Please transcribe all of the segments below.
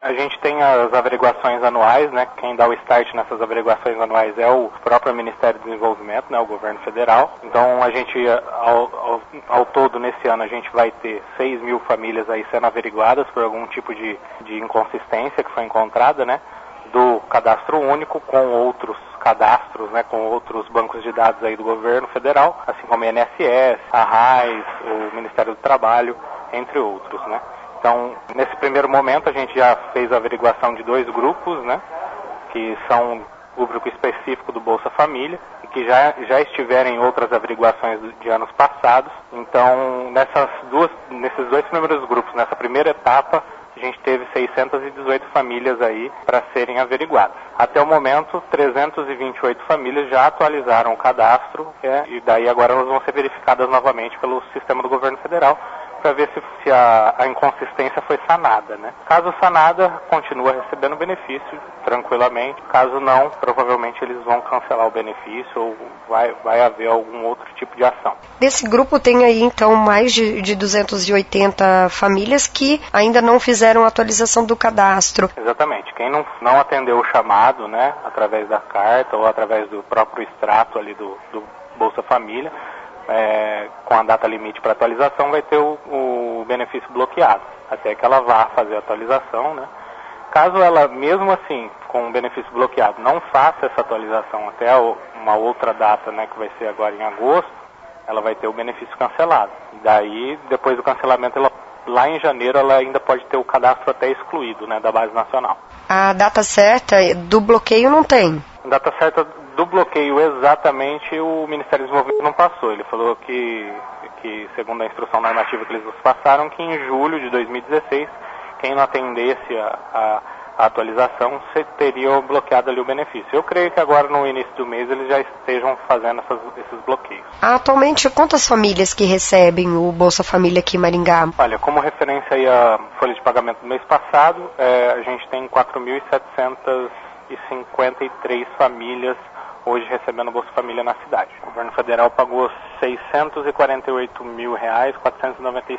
A gente tem as averiguações anuais, né? Quem dá o start nessas averiguações anuais é o próprio Ministério do Desenvolvimento, né? O governo federal. Então a gente, ao todo nesse ano, a gente vai ter 6 mil famílias aí sendo averiguadas por algum tipo de inconsistência que foi encontrada, né? Do cadastro único com outros cadastros, né? Com outros bancos de dados aí do governo federal, assim como o INSS, a RAIS, o Ministério do Trabalho, entre outros, né? Então, nesse primeiro momento, a gente já fez a averiguação de 2 grupos, né, que são o grupo específico do Bolsa Família, e que já estiveram em outras averiguações de anos passados. Então, nesses 2 primeiros grupos, nessa primeira etapa, a gente teve 618 famílias aí para serem averiguadas. Até o momento, 328 famílias já atualizaram o cadastro, e daí agora elas vão ser verificadas novamente pelo sistema do governo federal, para ver se a inconsistência foi sanada, né? Caso sanada, continua recebendo benefício tranquilamente. Caso não, provavelmente eles vão cancelar o benefício ou vai haver algum outro tipo de ação. Desse grupo tem aí, então, mais de 280 famílias que ainda não fizeram a atualização do cadastro. Exatamente. Quem não atendeu o chamado, né, através da carta ou através do próprio extrato ali do Bolsa Família, com a data limite para atualização, vai ter o benefício bloqueado, até que ela vá fazer a atualização, né? Caso ela, mesmo assim, com o benefício bloqueado, não faça essa atualização até uma outra data, né, que vai ser agora em agosto, ela vai ter o benefício cancelado. E daí, depois do cancelamento, lá em janeiro, ela ainda pode ter o cadastro até excluído, né, da base nacional. A data certa do bloqueio não tem? A data certa do bloqueio exatamente o Ministério do Desenvolvimento não passou. Ele falou que segundo a instrução normativa que eles nos passaram, que em julho de 2016, quem não atendesse a atualização teria bloqueado ali o benefício. Eu creio que agora no início do mês eles já estejam fazendo esses bloqueios. Atualmente, quantas famílias que recebem o Bolsa Família aqui em Maringá? Olha, como referência aí a folha de pagamento do mês passado, a gente tem 4.753 famílias hoje recebendo Bolsa Família na cidade. O governo federal pagou R$ 648.495.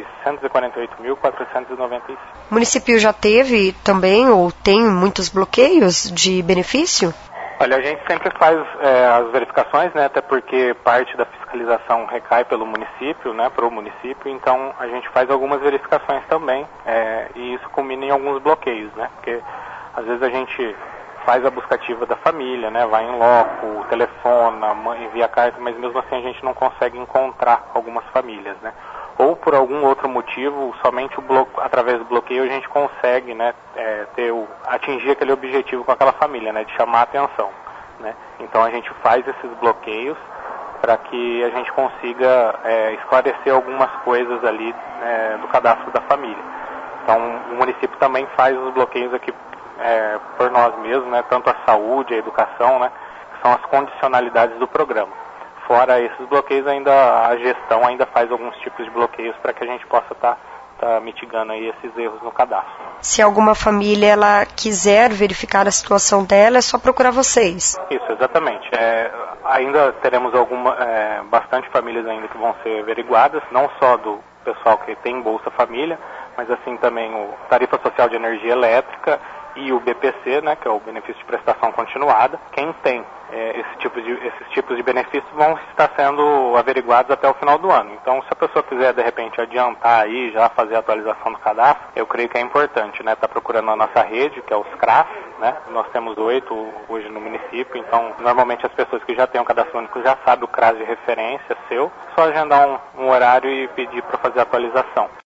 O município já teve também ou tem muitos bloqueios de benefício? Olha, a gente sempre faz as verificações, né, até porque parte da fiscalização recai pelo município, né, para o município, então a gente faz algumas verificações também, e isso culmina em alguns bloqueios, né, porque às vezes a gente faz a buscativa da família, né, vai em loco, telefona, envia carta, mas mesmo assim a gente não consegue encontrar algumas famílias, né. Ou por algum outro motivo, somente através do bloqueio a gente consegue, né, atingir aquele objetivo com aquela família, né, de chamar a atenção, né. Então a gente faz esses bloqueios para que a gente consiga esclarecer algumas coisas ali do cadastro da família. Então o município também faz os bloqueios aqui por nós mesmos, né, tanto a saúde, a educação, né, que são as condicionalidades do programa. Fora esses bloqueios, a gestão ainda faz alguns tipos de bloqueios para que a gente possa estar mitigando aí esses erros no cadastro. Se alguma família ela quiser verificar a situação dela, é só procurar vocês. Isso, exatamente. Ainda teremos bastante famílias ainda que vão ser averiguadas, não só do pessoal que tem Bolsa Família, mas assim também o Tarifa Social de Energia Elétrica e o BPC, né, que é o Benefício de Prestação Continuada. Quem tem esses tipos de benefícios vão estar sendo averiguados até o final do ano. Então, se a pessoa quiser, de repente, adiantar aí, já fazer a atualização do cadastro, eu creio que é importante, né, tá procurando a nossa rede, que é os CRAS, né, nós temos 8 hoje no município, então, normalmente as pessoas que já têm um cadastro único já sabem o CRAS de referência seu, só agendar um horário e pedir para fazer a atualização.